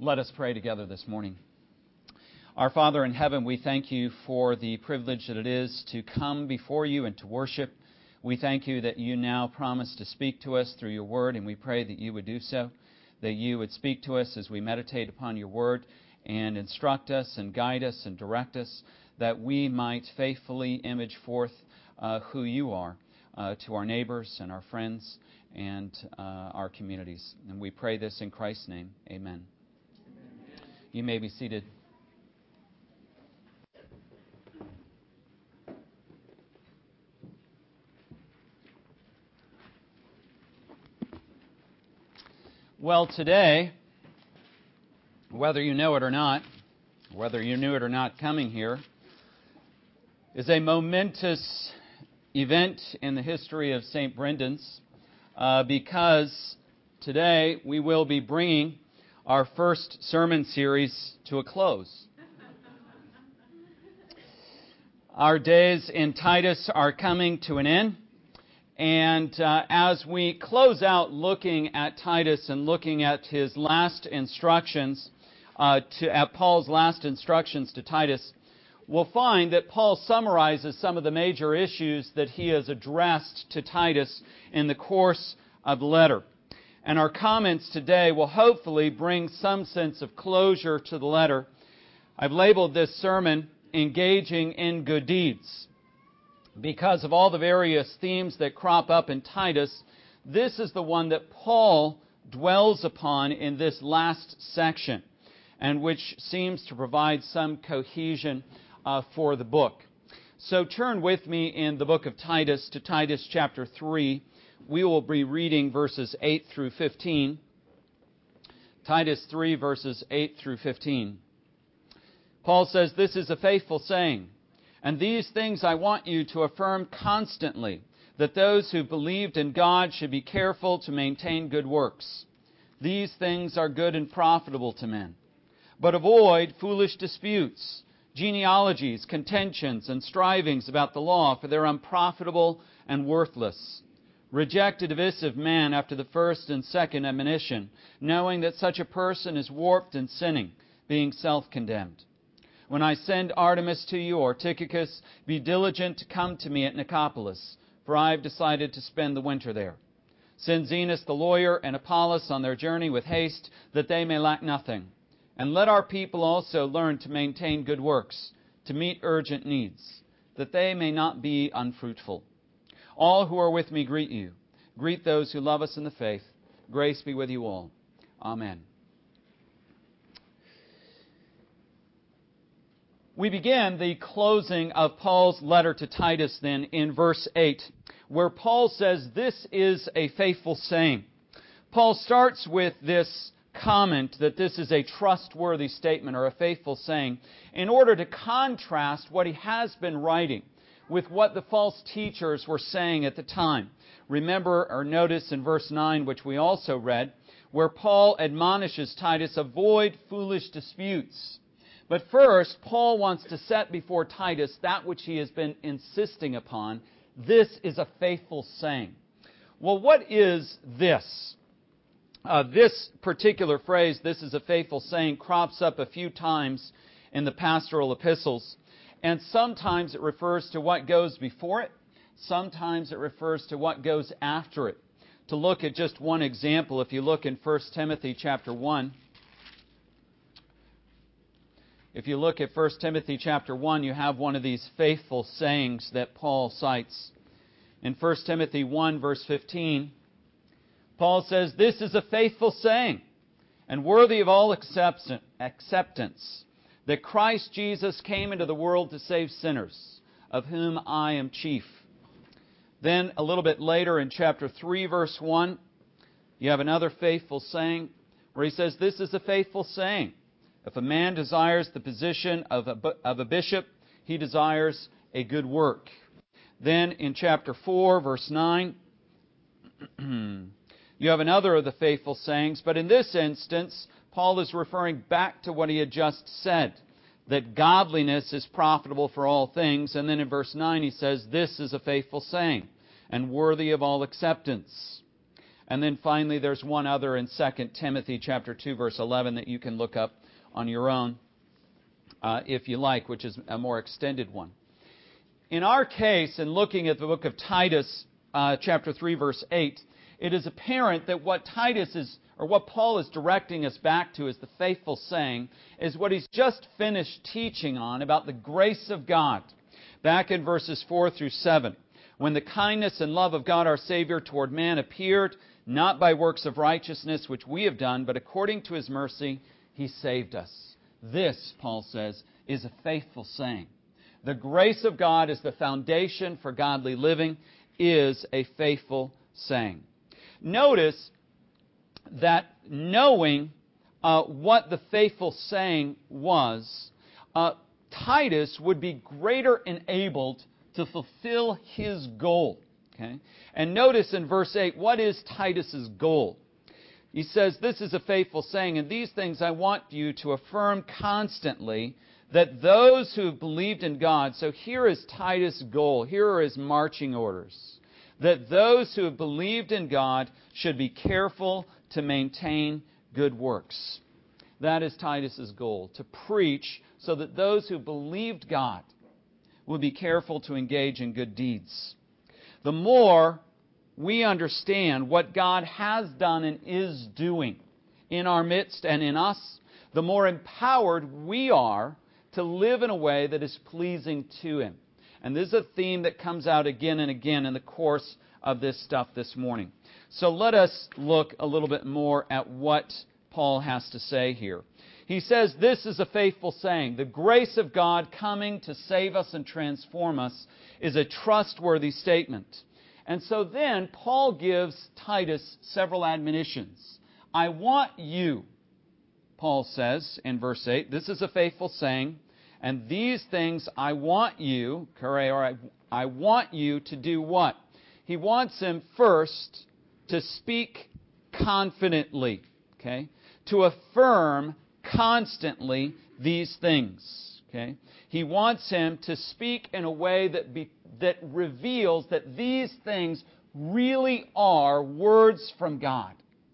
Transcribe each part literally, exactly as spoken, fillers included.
Let us pray together this morning. Our Father in heaven, we thank you for the privilege that it is to come before you and to worship. We thank you that you now promise to speak to us through your word, and we pray that you would do so, that you would speak to us as we meditate upon your word and instruct us and guide us and direct us, that we might faithfully image forth uh, who you are uh, to our neighbors and our friends and uh, our communities. And we pray this in Christ's name. Amen. You may be seated. Well, today, whether you know it or not, whether you knew it or not coming here, is a momentous event in the history of Saint Brendan's uh, because today we will be bringing our first sermon series to a close. Our days in Titus are coming to an end, and uh, as we close out looking at Titus and looking at his last instructions, uh, to at Paul's last instructions to Titus, we'll find that Paul summarizes some of the major issues that he has addressed to Titus in the course of the letter. And our comments today will hopefully bring some sense of closure to the letter. I've labeled this sermon, Engaging in Good Deeds. Because of all the various themes that crop up in Titus, this is the one that Paul dwells upon in this last section, and which seems to provide some cohesion uh, for the book. So turn with me in the book of Titus to Titus chapter three. We will be reading verses eight through fifteen. Titus three, verses eight through fifteen. Paul says, "This is a faithful saying, and these things I want you to affirm constantly, that those who believed in God should be careful to maintain good works. These things are good and profitable to men. But avoid foolish disputes, genealogies, contentions, and strivings about the law, for they're unprofitable and worthless. Reject a divisive man after the first and second admonition, knowing that such a person is warped and sinning, being self-condemned. When I send Artemis to you, or Tychicus, be diligent to come to me at Nicopolis, for I have decided to spend the winter there. Send Zenas the lawyer and Apollos on their journey with haste, that they may lack nothing. And let our people also learn to maintain good works, to meet urgent needs, that they may not be unfruitful. All who are with me greet you. Greet those who love us in the faith. Grace be with you all. Amen." We begin the closing of Paul's letter to Titus then in verse eight, where Paul says this is a faithful saying. Paul starts with this comment that this is a trustworthy statement or a faithful saying in order to contrast what he has been writing with what the false teachers were saying at the time. Remember or notice in verse nine, which we also read, where Paul admonishes Titus, avoid foolish disputes. But first, Paul wants to set before Titus that which he has been insisting upon. This is a faithful saying. Well, what is this? Uh, this particular phrase, this is a faithful saying, crops up a few times in the pastoral epistles. And sometimes it refers to what goes before it. Sometimes it refers to what goes after it. To look at just one example, if you look in First Timothy chapter one, If you look at First Timothy chapter one, you have one of these faithful sayings that Paul cites. In First Timothy one, verse fifteen, Paul says, "This is a faithful saying, and worthy of all acceptance, that Christ Jesus came into the world to save sinners, of whom I am chief." Then, a little bit later in chapter three, verse one, you have another faithful saying, where he says, "This is a faithful saying. If a man desires the position of a, of a bishop, he desires a good work." Then in chapter four, verse nine, you have another of the faithful sayings, but in this instance, Paul is referring back to what he had just said, that godliness is profitable for all things. And then in verse nine he says, "This is a faithful saying, and worthy of all acceptance." And then finally, there's one other in Second Timothy chapter two, verse eleven that you can look up on your own uh, if you like, which is a more extended one. In our case, in looking at the book of Titus, uh, chapter three, verse eight, it is apparent that what Titus is, or what Paul is directing us back to as the faithful saying, is what he's just finished teaching on about the grace of God. Back in verses four through seven, when the kindness and love of God our Savior toward man appeared, not by works of righteousness which we have done, but according to His mercy, He saved us. This, Paul says, is a faithful saying. The grace of God as the foundation for godly living is a faithful saying. Notice that knowing uh, what the faithful saying was, uh, Titus would be greater enabled to fulfill his goal. Okay? And notice in verse eight, what is Titus's goal? He says, this is a faithful saying, and these things I want you to affirm constantly, that those who have believed in God, so here is Titus' goal, here are his marching orders, that those who have believed in God should be careful to maintain good works. That is Titus's goal, to preach so that those who believed God will be careful to engage in good deeds. The more we understand what God has done and is doing in our midst and in us, the more empowered we are to live in a way that is pleasing to Him. And this is a theme that comes out again and again in the course of this stuff this morning. So let us look a little bit more at what Paul has to say here. He says, this is a faithful saying. The grace of God coming to save us and transform us is a trustworthy statement. And so then Paul gives Titus several admonitions. I want you, Paul says in verse eight, this is a faithful saying, and these things I want you, or I, I want you to do what? He wants him first to speak confidently, okay? To affirm constantly these things, okay? He wants him to speak in a way that be, that reveals that these things really are words from God.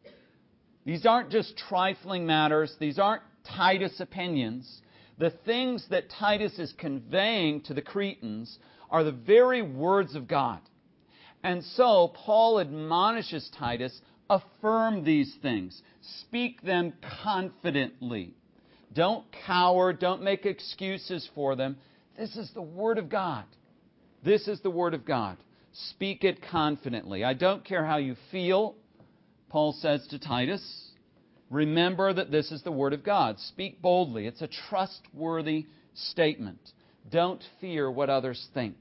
These aren't just trifling matters. These aren't Titus opinions. The things that Titus is conveying to the Cretans are the very words of God. And so Paul admonishes Titus, affirm these things. Speak them confidently. Don't cower. Don't make excuses for them. This is the Word of God. This is the Word of God. Speak it confidently. I don't care how you feel, Paul says to Titus. Remember that this is the Word of God. Speak boldly. It's a trustworthy statement. Don't fear what others think.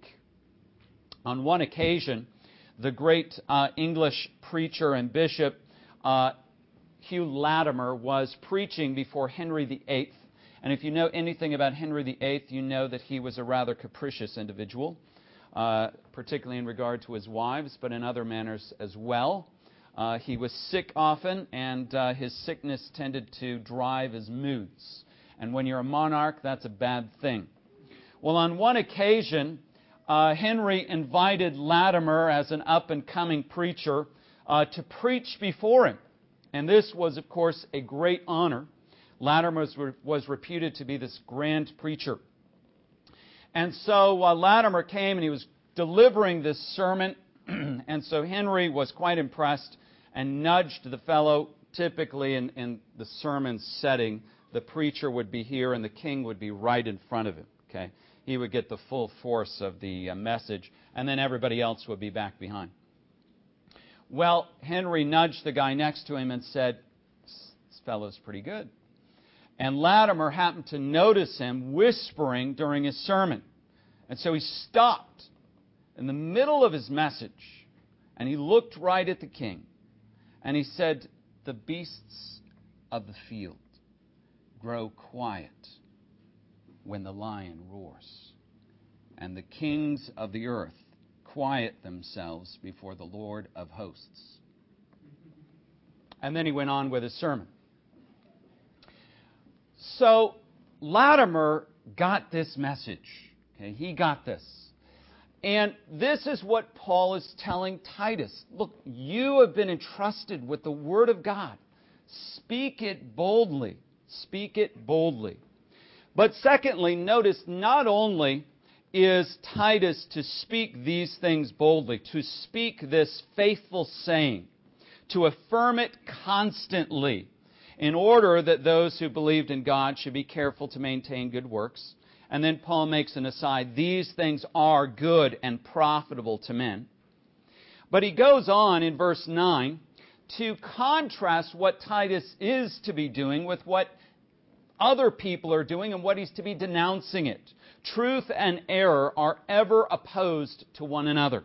On one occasion, the great uh, English preacher and bishop uh, Hugh Latimer was preaching before Henry the Eighth. And if you know anything about Henry the Eighth, you know that he was a rather capricious individual, uh, particularly in regard to his wives, but in other manners as well. Uh, he was sick often, and uh, his sickness tended to drive his moods. And when you're a monarch, that's a bad thing. Well, on one occasion, uh, Henry invited Latimer as an up-and-coming preacher uh, to preach before him. And this was, of course, a great honor. Latimer was, was reputed to be this grand preacher. And so uh, Latimer came and he was delivering this sermon. And so Henry was quite impressed and nudged the fellow. Typically in, in the sermon setting, the preacher would be here and the king would be right in front of him. Okay, he would get the full force of the uh, message, and then everybody else would be back behind. Well, Henry nudged the guy next to him and said, this fellow's pretty good. And Latimer happened to notice him whispering during his sermon. And so he stopped in the middle of his message, and he looked right at the king. And he said, the beasts of the field grow quiet when the lion roars, and the kings of the earth quiet themselves before the Lord of hosts. And then he went on with his sermon. So Latimer got this message. Okay, he got this. And this is what Paul is telling Titus. Look, you have been entrusted with the Word of God. Speak it boldly. Speak it boldly. But secondly, notice not only is Titus to speak these things boldly, to speak this faithful saying, to affirm it constantly, in order that those who believed in God should be careful to maintain good works. And then Paul makes an aside, these things are good and profitable to men. But he goes on in verse nine to contrast what Titus is to be doing with what other people are doing and what he's to be denouncing it. Truth and error are ever opposed to one another.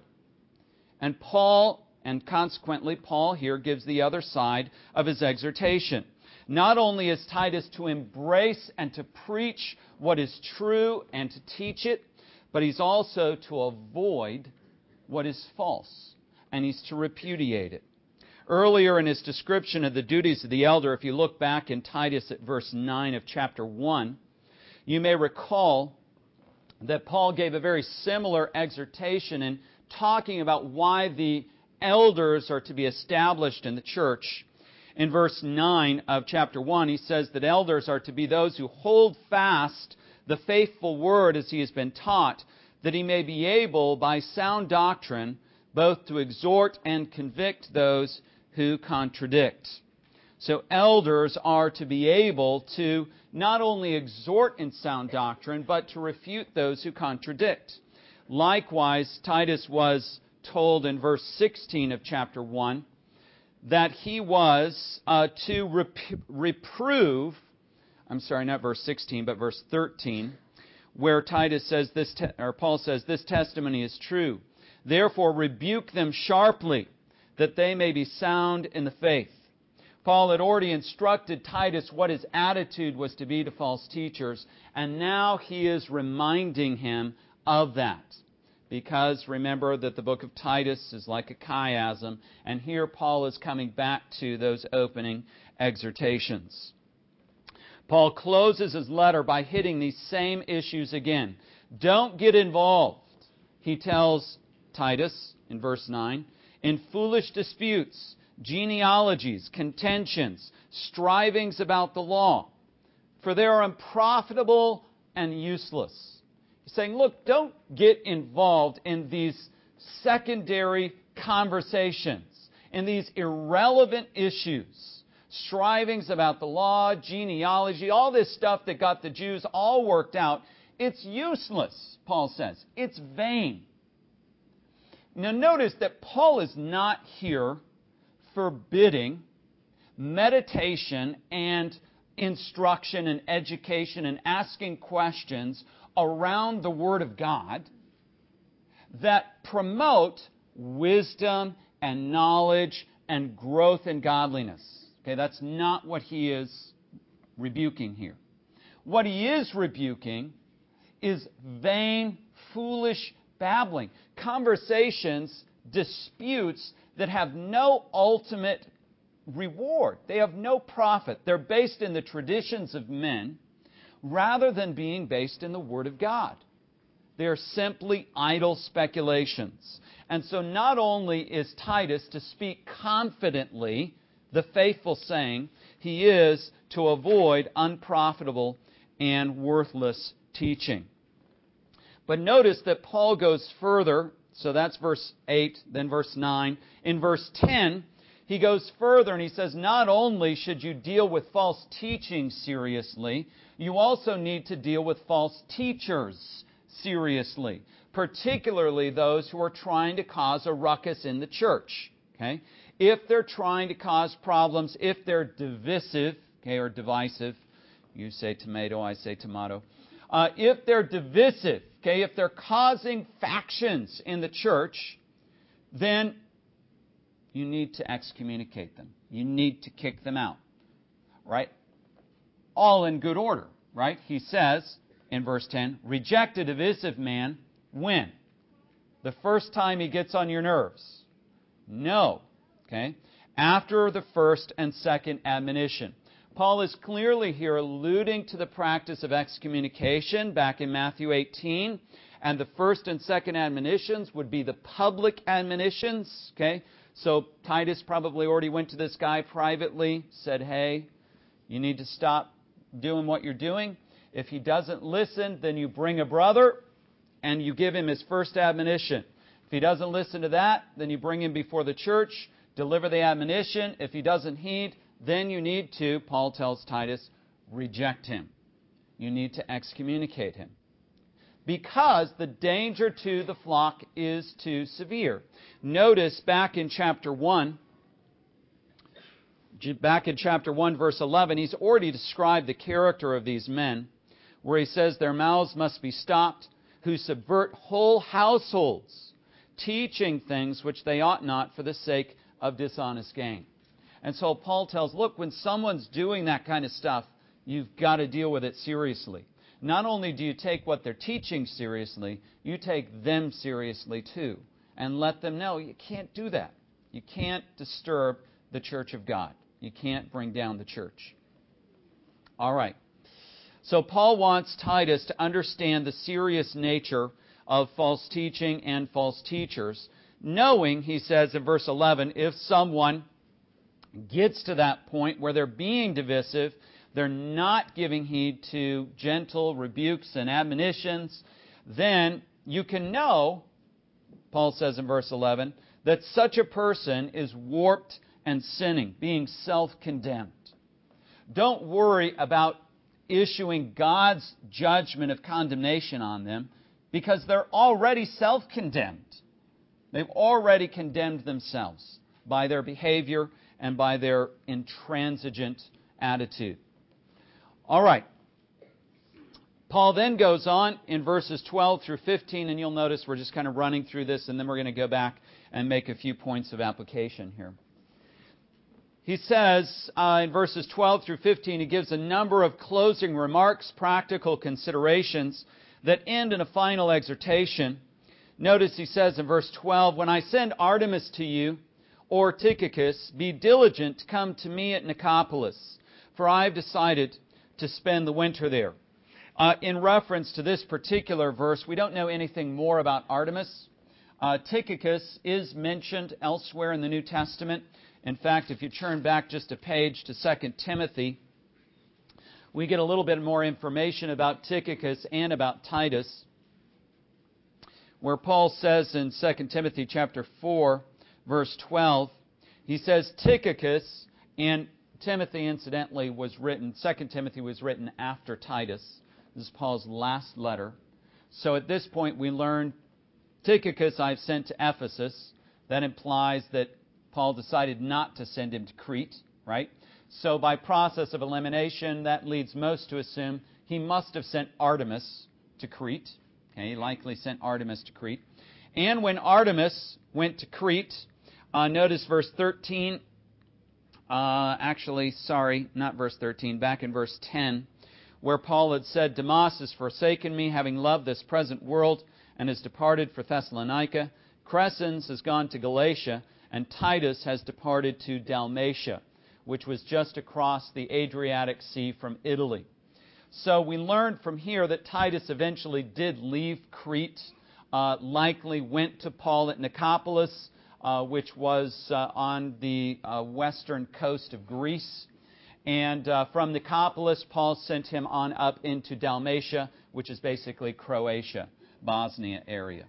And Paul, and consequently Paul here gives the other side of his exhortation. Not only is Titus to embrace and to preach what is true and to teach it, but he's also to avoid what is false, and he's to repudiate it. Earlier in his description of the duties of the elder, if you look back in Titus at verse nine of chapter one, you may recall that Paul gave a very similar exhortation in talking about why the elders are to be established in the church. In verse nine of chapter one, he says that elders are to be those who hold fast the faithful word as he has been taught, that he may be able, by sound doctrine, both to exhort and convict those who contradict. So elders are to be able to not only exhort in sound doctrine, but to refute those who contradict. Likewise, Titus was told in verse sixteen of chapter one, that he was uh, to rep- reprove, I'm sorry, not verse sixteen, but verse thirteen, where Titus says this, te- or Paul says, this testimony is true. Therefore rebuke them sharply, that they may be sound in the faith. Paul had already instructed Titus what his attitude was to be to false teachers, and now he is reminding him of that. Because remember that the book of Titus is like a chiasm, and here Paul is coming back to those opening exhortations. Paul closes his letter by hitting these same issues again. Don't get involved, he tells Titus in verse nine, in foolish disputes, genealogies, contentions, strivings about the law, for they are unprofitable and useless. He's saying, look, don't get involved in these secondary conversations, in these irrelevant issues, strivings about the law, genealogy, all this stuff that got the Jews all worked out. It's useless, Paul says. It's vain. Now notice that Paul is not here forbidding meditation and instruction and education and asking questions around the Word of God that promote wisdom and knowledge and growth in godliness. Okay, that's not what he is rebuking here. What he is rebuking is vain, foolish babbling, conversations, disputes that have no ultimate reward. They have no profit. They're based in the traditions of men rather than being based in the Word of God. They are simply idle speculations. And so not only is Titus to speak confidently the faithful saying, he is to avoid unprofitable and worthless teaching. But notice that Paul goes further. So that's verse eight, then verse nine. In verse ten, he goes further and he says, not only should you deal with false teaching seriously, you also need to deal with false teachers seriously, particularly those who are trying to cause a ruckus in the church. Okay? If they're trying to cause problems, if they're divisive, okay, or divisive, you say tomato, I say tomato. Uh, if they're divisive, okay, if they're causing factions in the church, then you need to excommunicate them. You need to kick them out. Right? All in good order. Right? He says in verse ten, reject a divisive man when? The first time he gets on your nerves. No. Okay? After the first and second admonition. Paul is clearly here alluding to the practice of excommunication back in Matthew eighteen And the first and second admonitions would be the public admonitions. Okay, so Titus probably already went to this guy privately, said, hey, you need to stop doing what you're doing. If he doesn't listen, then you bring a brother and you give him his first admonition. If he doesn't listen to that, then you bring him before the church, deliver the admonition. If he doesn't heed, then you need to, Paul tells Titus, reject him. You need to excommunicate him. Because the danger to the flock is too severe. Notice back in chapter one, back in chapter one, verse eleven, he's already described the character of these men, where he says their mouths must be stopped, who subvert whole households, teaching things which they ought not for the sake of dishonest gain. And so Paul tells, look, when someone's doing that kind of stuff, you've got to deal with it seriously. Not only do you take what they're teaching seriously, you take them seriously too. And let them know you can't do that. You can't disturb the church of God. You can't bring down the church. All right. So Paul wants Titus to understand the serious nature of false teaching and false teachers, knowing, he says in verse eleven, if someone gets to that point where they're being divisive, they're not giving heed to gentle rebukes and admonitions, then you can know, Paul says in verse eleven, that such a person is warped and sinning, being self-condemned. Don't worry about issuing God's judgment of condemnation on them, because they're already self-condemned. They've already condemned themselves by their behavior and by their intransigent attitude. All right. Paul then goes on in verses twelve through fifteen, and you'll notice we're just kind of running through this, and then we're going to go back and make a few points of application here. He says uh, in verses twelve through fifteen, he gives a number of closing remarks, practical considerations that end in a final exhortation. Notice he says in verse twelve, when I send Artemas to you, or Tychicus, be diligent to come to me at Nicopolis, for I have decided to spend the winter there. Uh, in reference to this particular verse, we don't know anything more about Artemas. Uh, Tychicus is mentioned elsewhere in the New Testament. In fact, if you turn back just a page to Second Timothy, we get a little bit more information about Tychicus and about Titus, where Paul says in Second Timothy chapter four, verse twelve, he says, Tychicus, and Timothy, incidentally, was written, Second Timothy was written after Titus. This is Paul's last letter. So at this point, we learn Tychicus I've sent to Ephesus. That implies that Paul decided not to send him to Crete, right? So by process of elimination, that leads most to assume he must have sent Artemas to Crete. Okay, he likely sent Artemas to Crete. And when Artemas went to Crete, uh, notice verse thirteen, Uh, actually, sorry, not verse thirteen, back in verse ten, where Paul had said, Demas has forsaken me, having loved this present world, and has departed for Thessalonica. Crescens has gone to Galatia, and Titus has departed to Dalmatia, which was just across the Adriatic Sea from Italy. So we learned from here that Titus eventually did leave Crete, uh, likely went to Paul at Nicopolis, Uh, which was uh, on the uh, western coast of Greece. And uh, from Nicopolis, Paul sent him on up into Dalmatia, which is basically Croatia, Bosnia area.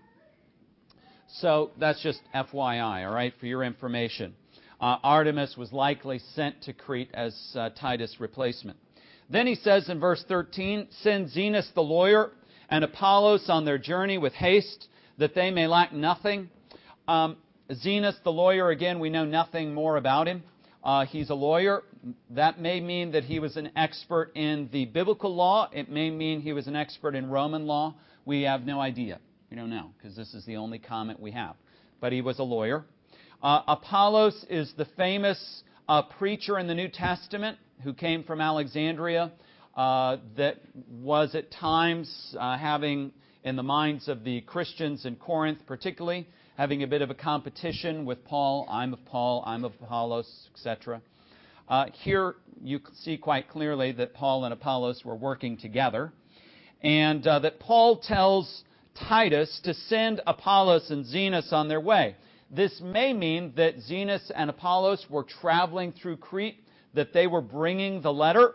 So that's just F Y I, all right, for your information. Uh, Artemas was likely sent to Crete as uh, Titus' replacement. Then he says in verse thirteen, send Zenas the lawyer and Apollos on their journey with haste, that they may lack nothing. Um, Zenas, the lawyer, again, we know nothing more about him. Uh, he's a lawyer. That may mean that he was an expert in the biblical law. It may mean he was an expert in Roman law. We have no idea. We don't know, because this is the only comment we have. But he was a lawyer. Uh, Apollos is the famous uh, preacher in the New Testament who came from Alexandria, uh, that was at times uh, having, in the minds of the Christians in Corinth particularly, having a bit of a competition with Paul. I'm of Paul, I'm of Apollos, et cetera. Uh, here you see quite clearly that Paul and Apollos were working together, and uh, that Paul tells Titus to send Apollos and Zenas on their way. This may mean that Zenas and Apollos were traveling through Crete, that they were bringing the letter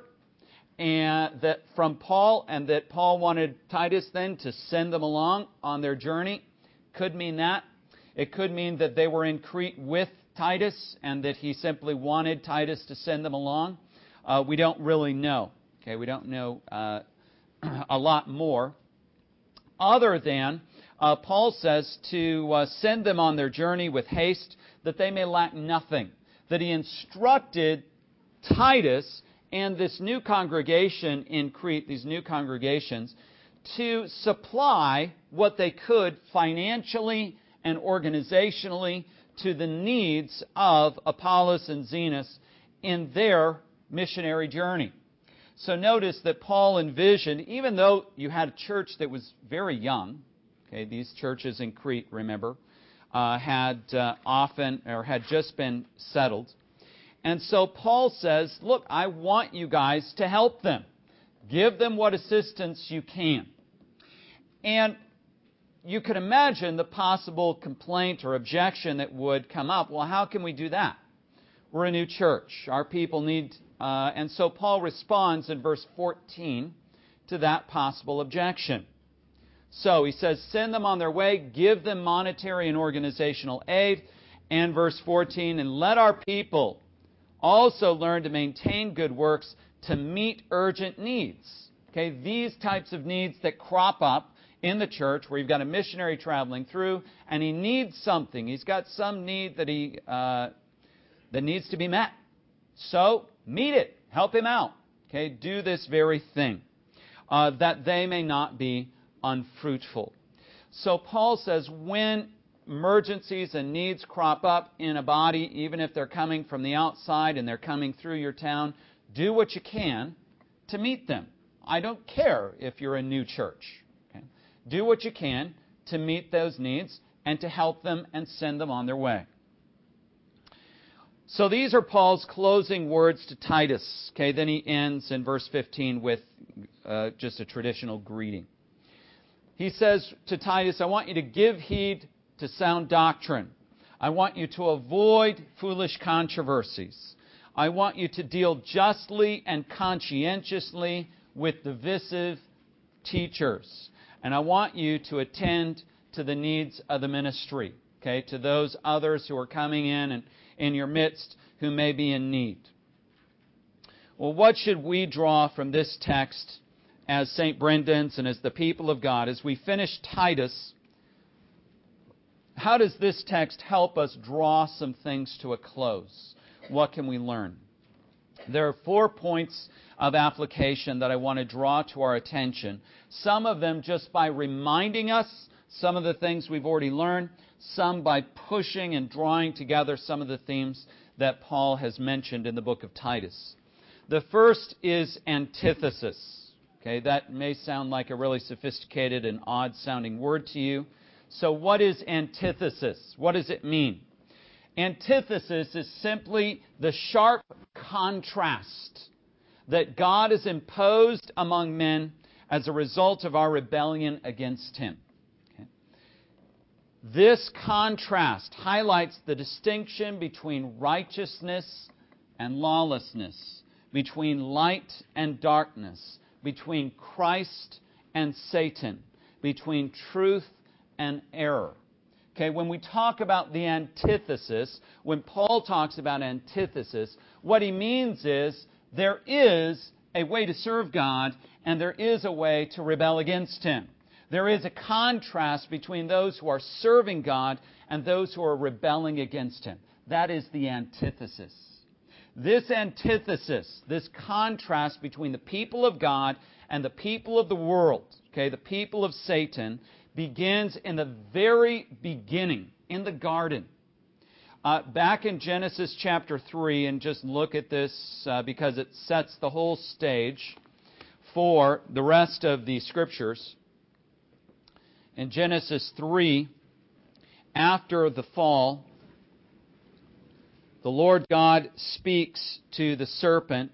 and that from Paul, and that Paul wanted Titus then to send them along on their journey. Could mean that. It could mean that they were in Crete with Titus and that he simply wanted Titus to send them along. Uh, we don't really know. Okay, we don't know uh, a lot more. Other than uh, Paul says to uh, send them on their journey with haste, that they may lack nothing. That he instructed Titus and this new congregation in Crete, these new congregations, to supply what they could financially and organizationally to the needs of Apollos and Zenas in their missionary journey. So notice that Paul envisioned, even though you had a church that was very young, okay, these churches in Crete, remember, uh, had uh, often or had just been settled. And so Paul says, look, I want you guys to help them. Give them what assistance you can. And you could imagine the possible complaint or objection that would come up. Well, how can we do that? We're a new church. Our people need... Uh, and so Paul responds in verse fourteen to that possible objection. So he says, send them on their way, give them monetary and organizational aid. And verse fourteen, and let our people also learn to maintain good works to meet urgent needs. Okay, these types of needs that crop up in the church where you've got a missionary traveling through and he needs something. He's got some need that he uh, that needs to be met. So meet it. Help him out. Okay, do this very thing, uh, that they may not be unfruitful. So Paul says when emergencies and needs crop up in a body, even if they're coming from the outside and they're coming through your town, do what you can to meet them. I don't care if you're a new church. Okay? Do what you can to meet those needs and to help them and send them on their way. So these are Paul's closing words to Titus. Okay, then he ends in verse fifteen with uh, just a traditional greeting. He says to Titus, I want you to give heed to sound doctrine. I want you to avoid foolish controversies. I want you to deal justly and conscientiously with divisive teachers. And I want you to attend to the needs of the ministry. Okay, to those others who are coming in and in your midst who may be in need. Well, what should we draw from this text as Saint Brendan's and as the people of God? As we finish Titus, how does this text help us draw some things to a close? What can we learn? There are four points of application that I want to draw to our attention. Some of them just by reminding us some of the things we've already learned, some by pushing and drawing together some of the themes that Paul has mentioned in the book of Titus. The first is antithesis. Okay, that may sound like a really sophisticated and odd-sounding word to you. So what is antithesis? What does it mean? Antithesis is simply the sharp contrast that God has imposed among men as a result of our rebellion against Him. Okay. This contrast highlights the distinction between righteousness and lawlessness, between light and darkness, between Christ and Satan, between truth and error. Okay, when we talk about the antithesis, when Paul talks about antithesis, what he means is there is a way to serve God and there is a way to rebel against Him. There is a contrast between those who are serving God and those who are rebelling against Him. That is the antithesis. This antithesis, this contrast between the people of God and the people of the world, okay, the people of Satan, begins in the very beginning, in the garden. Uh, back in Genesis chapter three, and just look at this uh, because it sets the whole stage for the rest of the Scriptures. In Genesis three, after the fall, the Lord God speaks to the serpent,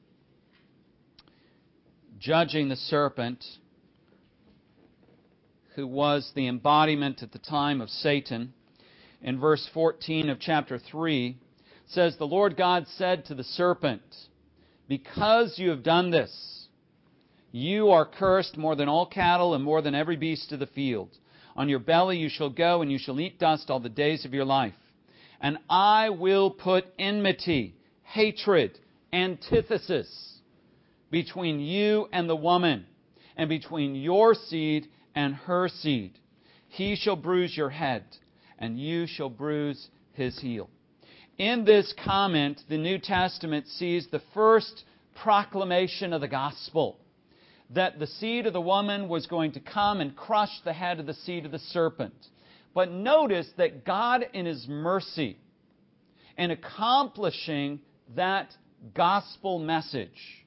judging the serpent, who was the embodiment at the time of Satan, in verse fourteen of chapter three, says, "The Lord God said to the serpent, 'Because you have done this, you are cursed more than all cattle and more than every beast of the field. On your belly you shall go, and you shall eat dust all the days of your life. And I will put enmity,'" hatred, antithesis, "between you and the woman, and between your seed and her seed. He shall bruise your head, and you shall bruise his heel." In this comment, the New Testament sees the first proclamation of the gospel, that the seed of the woman was going to come and crush the head of the seed of the serpent. But notice that God, in His mercy, in accomplishing that gospel message,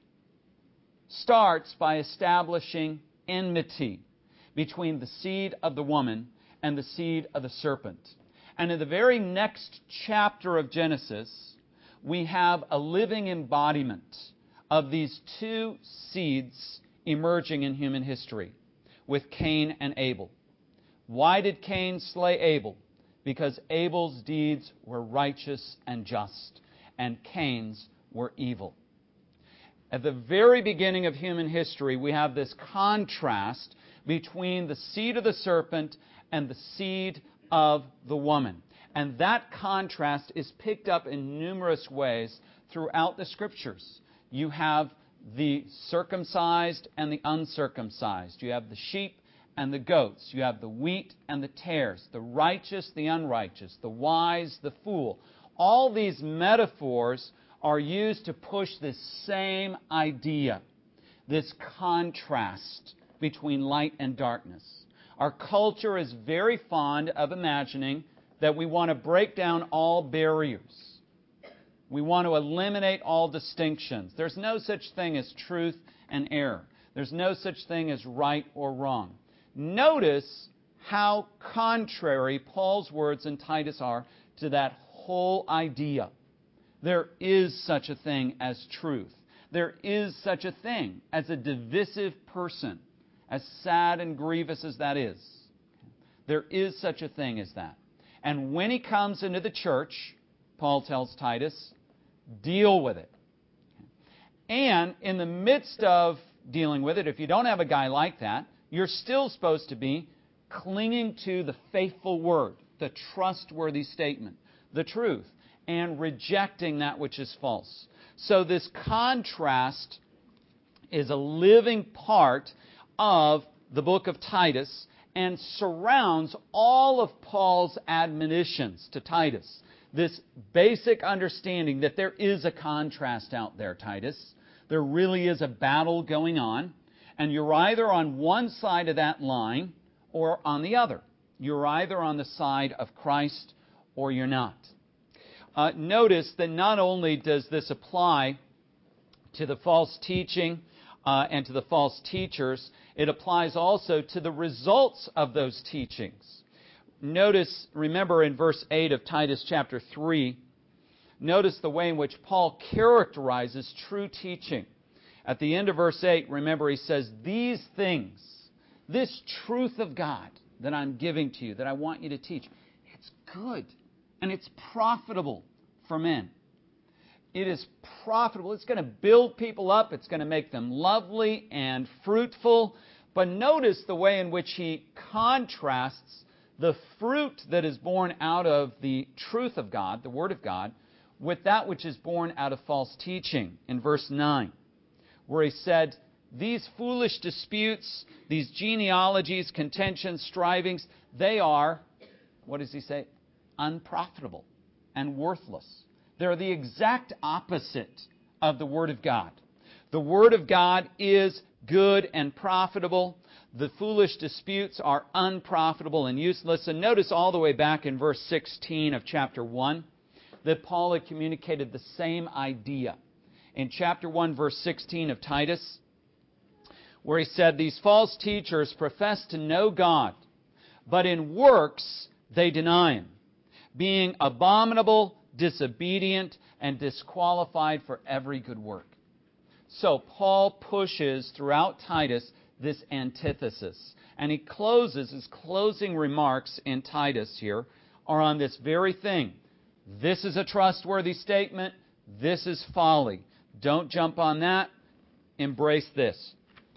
starts by establishing enmity between the seed of the woman and the seed of the serpent. And in the very next chapter of Genesis, we have a living embodiment of these two seeds emerging in human history, with Cain and Abel. Why did Cain slay Abel? Because Abel's deeds were righteous and just, and Cain's were evil. At the very beginning of human history, we have this contrast between the seed of the serpent and the seed of the woman. And that contrast is picked up in numerous ways throughout the Scriptures. You have the circumcised and the uncircumcised. You have the sheep and the goats. You have the wheat and the tares, the righteous, the unrighteous, the wise, the fool. All these metaphors are used to push this same idea, this contrast between light and darkness. Our culture is very fond of imagining that we want to break down all barriers. We want to eliminate all distinctions. There's no such thing as truth and error. There's no such thing as right or wrong. Notice how contrary Paul's words in Titus are to that whole idea. There is such a thing as truth. There is such a thing as a divisive person, as sad and grievous as that is. There is such a thing as that. And when he comes into the church, Paul tells Titus, deal with it. And in the midst of dealing with it, if you don't have a guy like that, you're still supposed to be clinging to the faithful word, the trustworthy statement, the truth, and rejecting that which is false. So this contrast is a living part of the book of Titus and surrounds all of Paul's admonitions to Titus. This basic understanding that there is a contrast out there, Titus. There really is a battle going on, and you're either on one side of that line or on the other. You're either on the side of Christ or you're not. Uh, notice that not only does this apply to the false teaching uh, and to the false teachers, it applies also to the results of those teachings. Notice, remember in verse eight of Titus chapter three, notice the way in which Paul characterizes true teaching. At the end of verse eight, remember he says, these things, this truth of God that I'm giving to you, that I want you to teach, it's good and it's profitable for men. It is profitable. It's going to build people up. It's going to make them lovely and fruitful. But notice the way in which he contrasts the fruit that is born out of the truth of God, the Word of God, with that which is born out of false teaching in verse nine, where he said, these foolish disputes, these genealogies, contentions, strivings, they are, what does he say? Unprofitable and worthless. They're the exact opposite of the Word of God. The Word of God is good and profitable. The foolish disputes are unprofitable and useless. And notice all the way back in verse sixteen of chapter one that Paul had communicated the same idea. In chapter one, verse sixteen of Titus, where he said, these false teachers profess to know God, but in works they deny Him, being abominable, disobedient, and disqualified for every good work. So Paul pushes throughout Titus this antithesis. And he closes, his closing remarks in Titus here are on this very thing. This is a trustworthy statement. This is folly. Don't jump on that. Embrace this.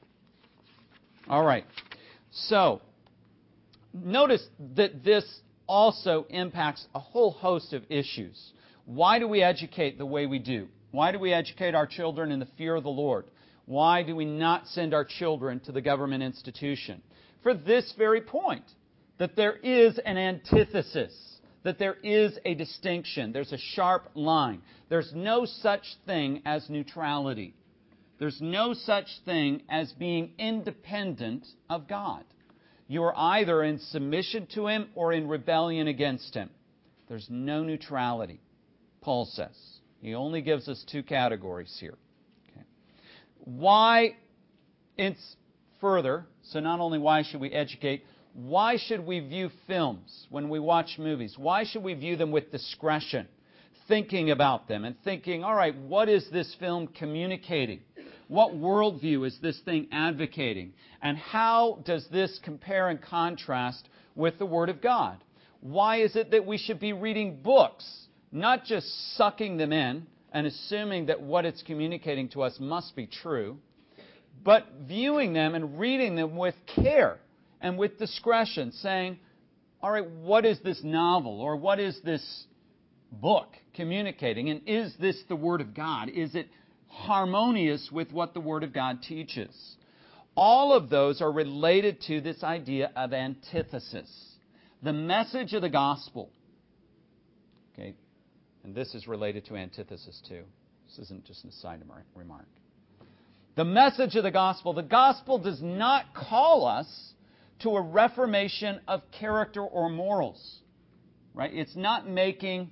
All right. So, notice that this also impacts a whole host of issues. Why do we educate the way we do? Why do we educate our children in the fear of the Lord? Why do we not send our children to the government institution? For this very point, that there is an antithesis, that there is a distinction, there's a sharp line. There's no such thing as neutrality. There's no such thing as being independent of God. You are either in submission to Him or in rebellion against Him. There's no neutrality, Paul says. He only gives us two categories here. Okay. Why, it's further, so not only why should we educate, why should we view films when we watch movies? Why should we view them with discretion, thinking about them and thinking, all right, what is this film communicating? What worldview is this thing advocating? And how does this compare and contrast with the Word of God? Why is it that we should be reading books, not just sucking them in and assuming that what it's communicating to us must be true, but viewing them and reading them with care and with discretion, saying, all right, what is this novel or what is this book communicating? And is this the Word of God? Is it harmonious with what the Word of God teaches? All of those are related to this idea of antithesis. The message of the gospel. Okay, and this is related to antithesis too. This isn't just an aside remark. The message of the gospel. The gospel does not call us to a reformation of character or morals. Right? It's not making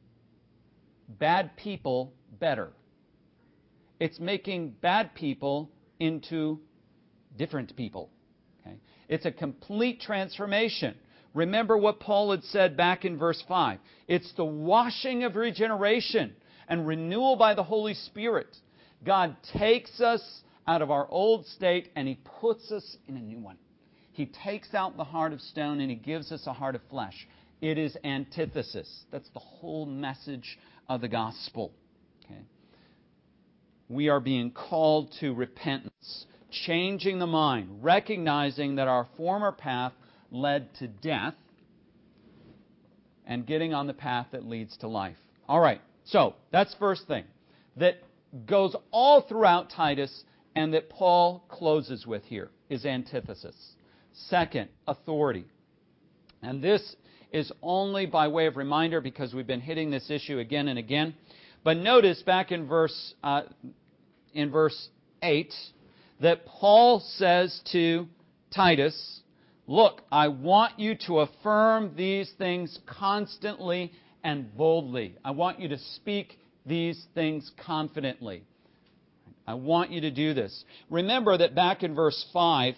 bad people better. It's making bad people into different people. Okay? It's a complete transformation. Remember what Paul had said back in verse five. It's the washing of regeneration and renewal by the Holy Spirit. God takes us out of our old state and He puts us in a new one. He takes out the heart of stone and He gives us a heart of flesh. It is antithesis. That's the whole message of the gospel. Okay? We are being called to repentance, changing the mind, recognizing that our former path led to death, and getting on the path that leads to life. All right, so that's first thing that goes all throughout Titus and that Paul closes with here is antithesis. Second, authority. And this is only by way of reminder because we've been hitting this issue again and again. But notice back in verse uh, in verse eight that Paul says to Titus, look, I want you to affirm these things constantly and boldly. I want you to speak these things confidently. I want you to do this. Remember that back in verse five,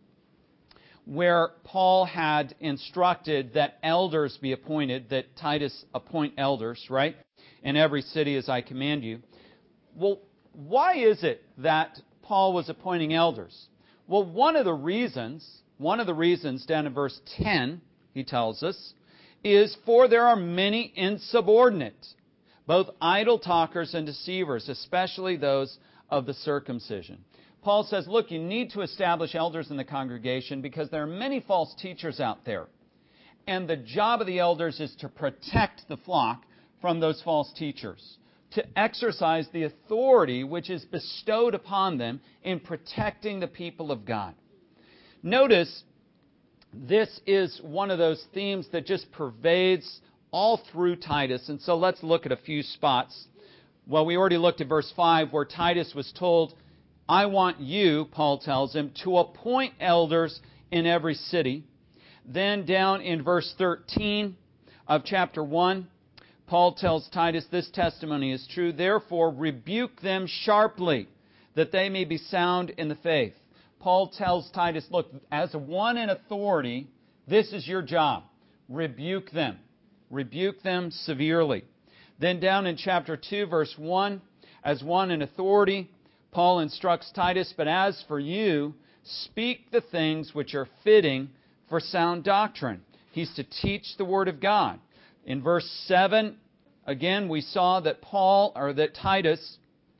where Paul had instructed that elders be appointed, that Titus appoint elders, right? In every city as I command you. Well, why is it that Paul was appointing elders? Well, one of the reasons, one of the reasons down in verse ten, he tells us, is for there are many insubordinate, both idle talkers and deceivers, especially those of the circumcision. Paul says, look, you need to establish elders in the congregation because there are many false teachers out there. And the job of the elders is to protect the flock from those false teachers, to exercise the authority which is bestowed upon them in protecting the people of God. Notice, this is one of those themes that just pervades all through Titus. And so let's look at a few spots. Well, we already looked at verse five where Titus was told, I want you, Paul tells him, to appoint elders in every city. Then down in verse thirteen of chapter one, Paul tells Titus, this testimony is true. Therefore, rebuke them sharply, that they may be sound in the faith. Paul tells Titus, look, as one in authority, this is your job. Rebuke them. Rebuke them severely. Then down in chapter two, verse one, as one in authority, Paul instructs Titus, but as for you, speak the things which are fitting for sound doctrine. He's to teach the Word of God. In verse seven, again, we saw that Paul, or that Titus,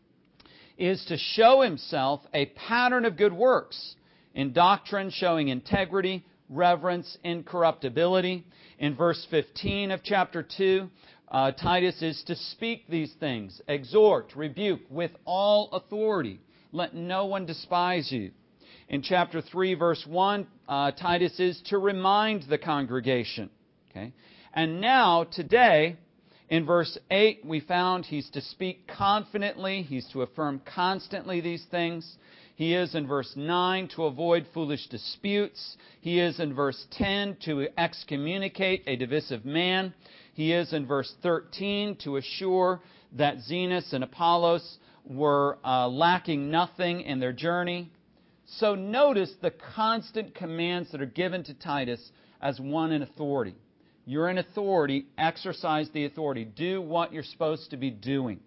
is to show himself a pattern of good works, in doctrine showing integrity, reverence, incorruptibility. In verse fifteen of chapter two, uh, Titus is to speak these things, exhort, rebuke with all authority. Let no one despise you. In chapter three, verse one, uh, Titus is to remind the congregation. Okay? And now, today, in verse eight, we found he's to speak confidently. He's to affirm constantly these things. He is in verse nine to avoid foolish disputes. He is in verse ten to excommunicate a divisive man. He is in verse thirteen to assure that Zenos and Apollos were uh, lacking nothing in their journey. So notice the constant commands that are given to Titus as one in authority. You're in authority, exercise the authority. Do what you're supposed to be doing.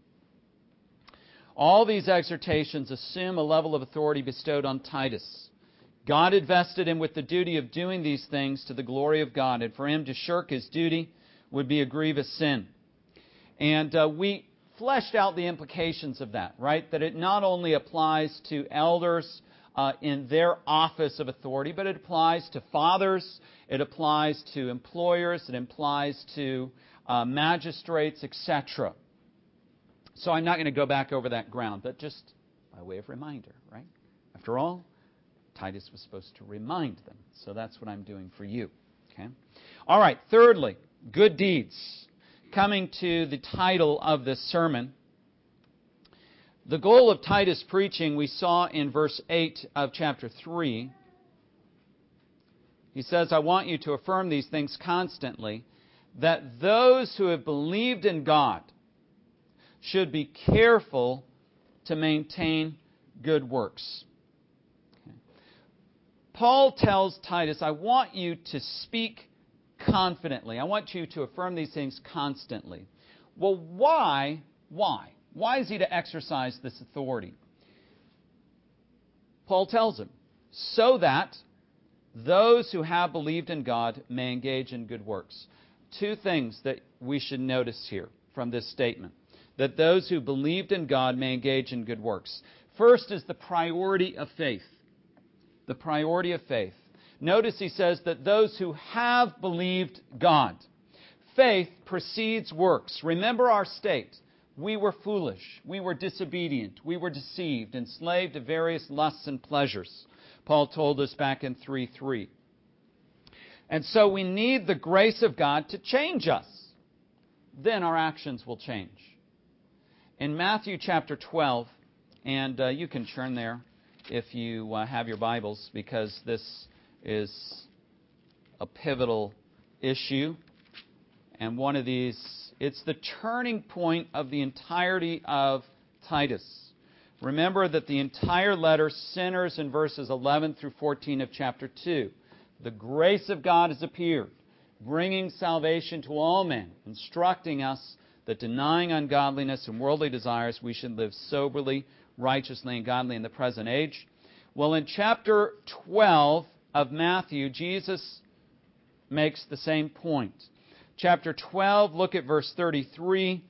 All these exhortations assume a level of authority bestowed on Titus. God had vested him with the duty of doing these things to the glory of God, and for him to shirk his duty would be a grievous sin. And uh, we fleshed out the implications of that, right? That it not only applies to elders uh, in their office of authority, but it applies to fathers, it applies to employers, it applies to uh, magistrates, et cetera. So I'm not going to go back over that ground, but just by way of reminder, right? After all, Titus was supposed to remind them. So that's what I'm doing for you. Okay? All right, thirdly, good deeds. Coming to the title of this sermon. The goal of Titus' preaching we saw in verse eight of chapter three. He says, I want you to affirm these things constantly, that those who have believed in God should be careful to maintain good works. Okay. Paul tells Titus, I want you to speak confidently. I want you to affirm these things constantly. Well, why? Why? Why is he to exercise this authority? Paul tells him, so that those who have believed in God may engage in good works. Two things that we should notice here from this statement. That those who believed in God may engage in good works. First is the priority of faith. The priority of faith. Notice he says that those who have believed God. Faith precedes works. Remember our state. We were foolish. We were disobedient. We were deceived, enslaved to various lusts and pleasures. Paul told us back in three three. And so we need the grace of God to change us. Then our actions will change. In Matthew chapter twelve, and uh, you can turn there if you uh, have your Bibles, because this is a pivotal issue. And one of these, it's the turning point of the entirety of Titus. Remember that the entire letter centers in verses eleven through fourteen of chapter two. The grace of God has appeared, bringing salvation to all men, instructing us that denying ungodliness and worldly desires, we should live soberly, righteously, and godly in the present age. Well, in chapter twelve of Matthew, Jesus makes the same point. Chapter twelve, look at verse thirty-three.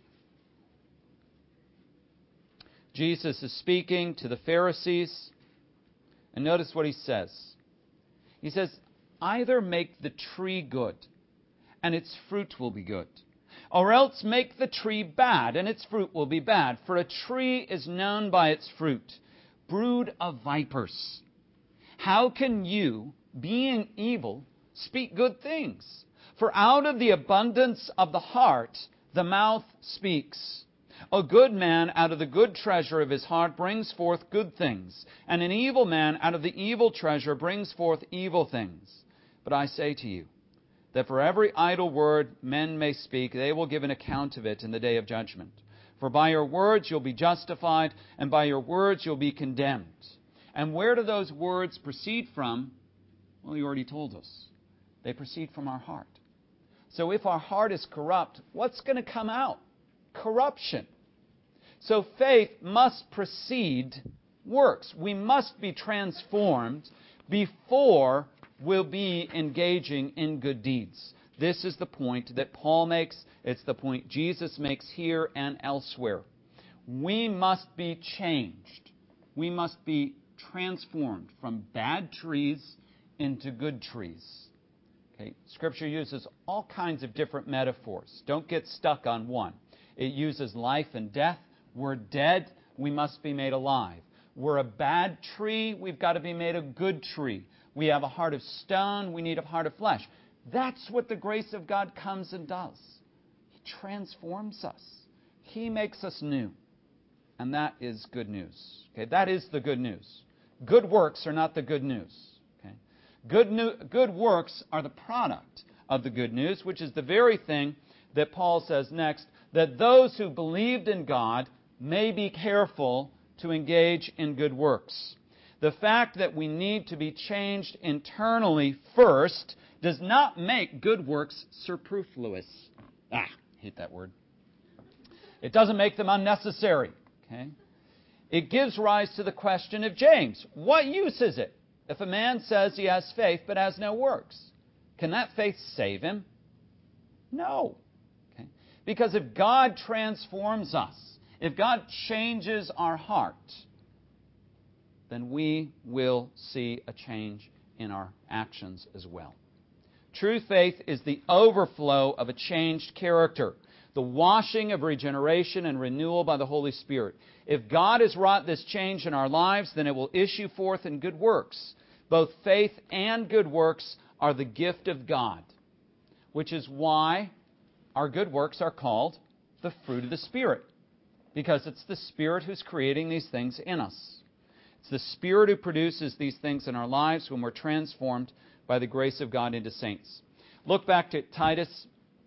Jesus is speaking to the Pharisees. And notice what he says. He says, either make the tree good, and its fruit will be good. Or else make the tree bad, and its fruit will be bad. For a tree is known by its fruit. Brood of vipers. How can you, being evil, speak good things? For out of the abundance of the heart, the mouth speaks. A good man out of the good treasure of his heart brings forth good things, and an evil man out of the evil treasure brings forth evil things. But I say to you, that for every idle word men may speak, they will give an account of it in the day of judgment. For by your words you'll be justified, and by your words you'll be condemned. And where do those words proceed from? Well, you already told us. They proceed from our heart. So if our heart is corrupt, what's going to come out? Corruption. So faith must precede works. We must be transformed before we'll be engaging in good deeds. This is the point that Paul makes. It's the point Jesus makes here and elsewhere. We must be changed. We must be transformed from bad trees into good trees. Okay? Scripture uses all kinds of different metaphors. Don't get stuck on one. It uses life and death. We're dead. We must be made alive. We're a bad tree. We've got to be made a good tree. We have a heart of stone. We need a heart of flesh. That's what the grace of God comes and does. He transforms us. He makes us new. And that is good news. Okay, that is the good news. Good works are not the good news. Okay? Good, new, good works are the product of the good news, which is the very thing that Paul says next, that those who believed in God may be careful to engage in good works. The fact that we need to be changed internally first does not make good works superfluous. Ah, I hate that word. It doesn't make them unnecessary. Okay? It gives rise to the question of James. What use is it if a man says he has faith but has no works? Can that faith save him? No. Okay? Because if God transforms us, if God changes our heart, then we will see a change in our actions as well. True faith is the overflow of a changed character, the washing of regeneration and renewal by the Holy Spirit. If God has wrought this change in our lives, then it will issue forth in good works. Both faith and good works are the gift of God, which is why our good works are called the fruit of the Spirit, because it's the Spirit who's creating these things in us. It's the Spirit who produces these things in our lives when we're transformed by the grace of God into saints. Look back to Titus,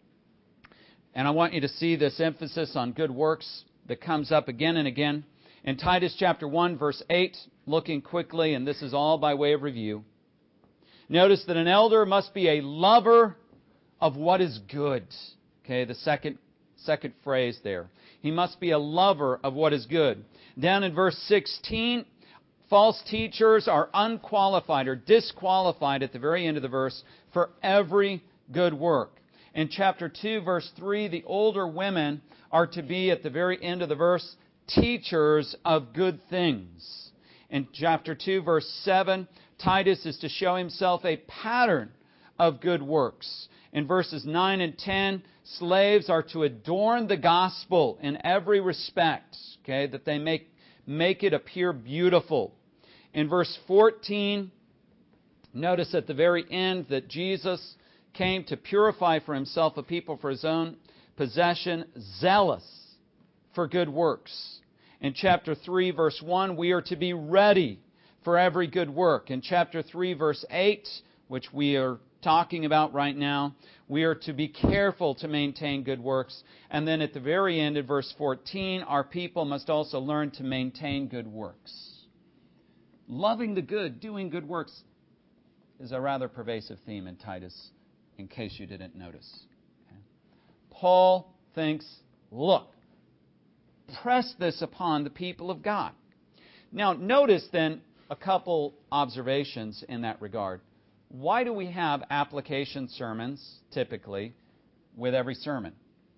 and I want you to see this emphasis on good works that comes up again and again. In Titus chapter one, verse eight, looking quickly, and this is all by way of review. Notice that an elder must be a lover of what is good. Okay, the second, second phrase there. He must be a lover of what is good. Down in verse sixteen, false teachers are unqualified or disqualified at the very end of the verse for every good work. In chapter two, verse three, the older women are to be, at the very end of the verse, teachers of good things. In chapter two, verse seven, Titus is to show himself a pattern of good works. In verses nine and ten, slaves are to adorn the gospel in every respect, okay, that they make, make it appear beautiful. In verse fourteen, notice at the very end that Jesus came to purify for himself a people for his own possession, zealous for good works. In chapter three, verse one, we are to be ready for every good work. In chapter three, verse eight, which we are talking about right now, we are to be careful to maintain good works. And then at the very end, in verse fourteen, our people must also learn to maintain good works. Loving the good, doing good works, is a rather pervasive theme in Titus, in case you didn't notice. Okay. Paul thinks, look, press this upon the people of God. Now, notice then a couple observations in that regard. Why do we have application sermons, typically, with every sermon?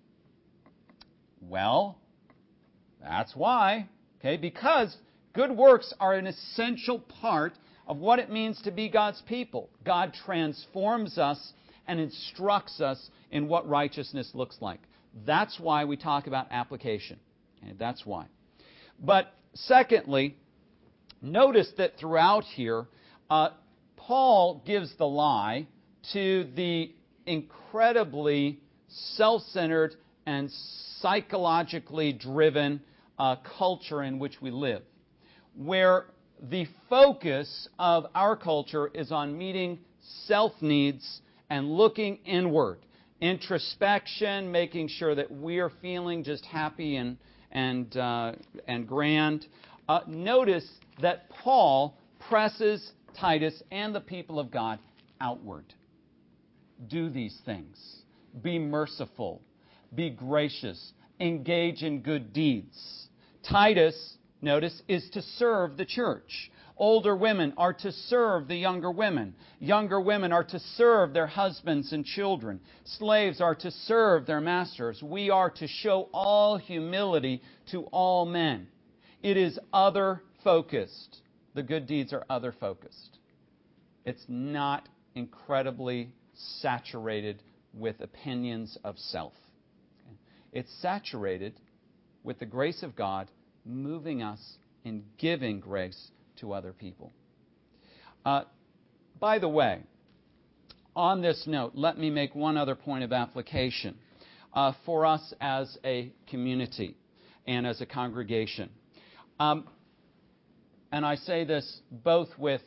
Well, that's why. Okay, because good works are an essential part of what it means to be God's people. God transforms us and instructs us in what righteousness looks like. That's why we talk about application. Okay, that's why. But secondly, notice that throughout here, uh, Paul gives the lie to the incredibly self-centered and psychologically driven uh, culture in which we live, where the focus of our culture is on meeting self-needs and looking inward. Introspection, making sure that we are feeling just happy and, and, uh, and grand. Uh, notice that Paul presses Titus and the people of God outward. Do these things. Be merciful. Be gracious. Engage in good deeds. Titus notice, is to serve the church. Older women are to serve the younger women. Younger women are to serve their husbands and children. Slaves are to serve their masters. We are to show all humility to all men. It is other-focused. The good deeds are other-focused. It's not incredibly saturated with opinions of self. It's saturated with the grace of God moving us in giving grace to other people. Uh, by the way, on this note, let me make one other point of application uh, for us as a community and as a congregation. Um, and I say this both with,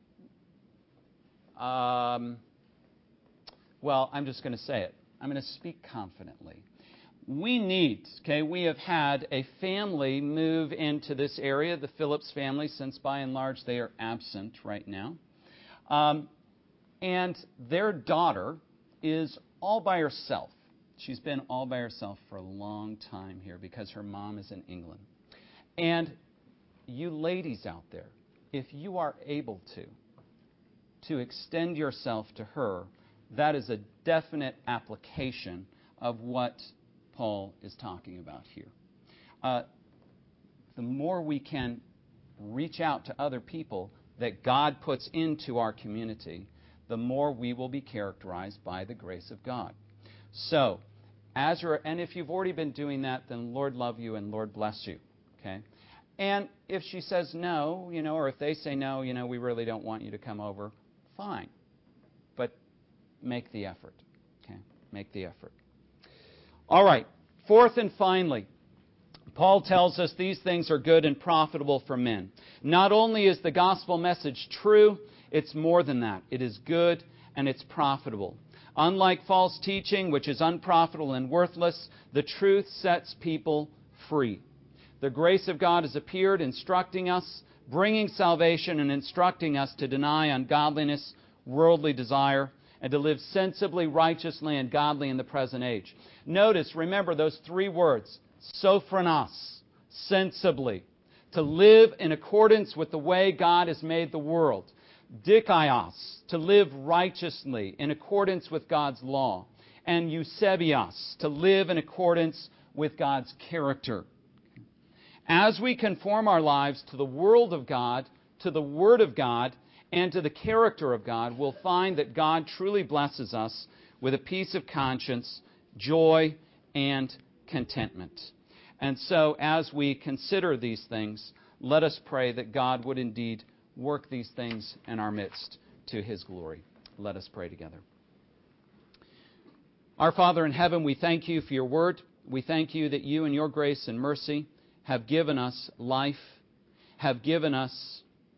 um, well, I'm just going to say it. I'm going to speak confidently. We need, okay, we have had a family move into this area, the Phillips family, since by and large they are absent right now. Um, and their daughter is all by herself. She's been all by herself for a long time here because her mom is in England. And you ladies out there, if you are able to, to extend yourself to her, that is a definite application of what Paul is talking about here. Uh, the more we can reach out to other people that God puts into our community, the more we will be characterized by the grace of God. So, as you're, and if you've already been doing that, then Lord love you and Lord bless you. Okay? And if she says no, you know, or if they say no, you know, we really don't want you to come over, fine. But make the effort. Okay? Make the effort. All right. Fourth and finally, Paul tells us these things are good and profitable for men. Not only is the gospel message true, it's more than that. It is good and it's profitable. Unlike false teaching, which is unprofitable and worthless, the truth sets people free. The grace of God has appeared, instructing us, bringing salvation, and instructing us to deny ungodliness, worldly desire, and to live sensibly, righteously, and godly in the present age. Notice, remember those three words, sophronos, sensibly, to live in accordance with the way God has made the world. Dikaios, to live righteously in accordance with God's law. And eusebios, to live in accordance with God's character. As we conform our lives to the world of God, to the Word of God, and to the character of God, we'll find that God truly blesses us with a peace of conscience, joy, and contentment. And so, as we consider these things, let us pray that God would indeed work these things in our midst to His glory. Let us pray together. Our Father in heaven, we thank You for Your Word. We thank You that You in Your grace and mercy have given us life, have given us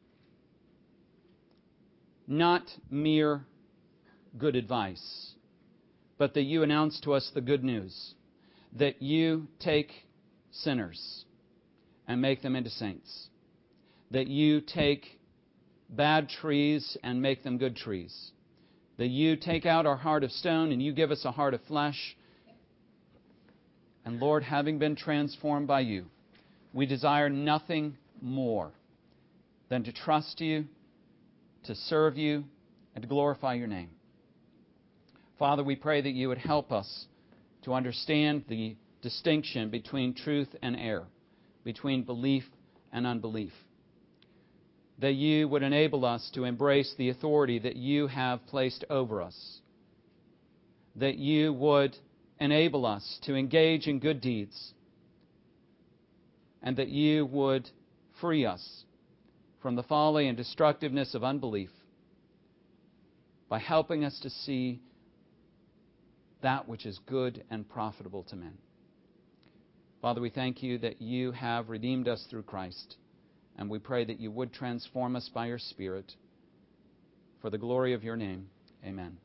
not mere good advice, but that You announce to us the good news, that You take sinners and make them into saints, that You take bad trees and make them good trees, that You take out our heart of stone and You give us a heart of flesh. And Lord, having been transformed by You, we desire nothing more than to trust You, to serve You, and to glorify Your name. Father, we pray that You would help us to understand the distinction between truth and error, between belief and unbelief. That You would enable us to embrace the authority that You have placed over us. That You would enable us to engage in good deeds. And that You would free us from the folly and destructiveness of unbelief by helping us to see that which is good and profitable to men. Father, we thank You that You have redeemed us through Christ, and we pray that You would transform us by Your Spirit for the glory of Your name. Amen.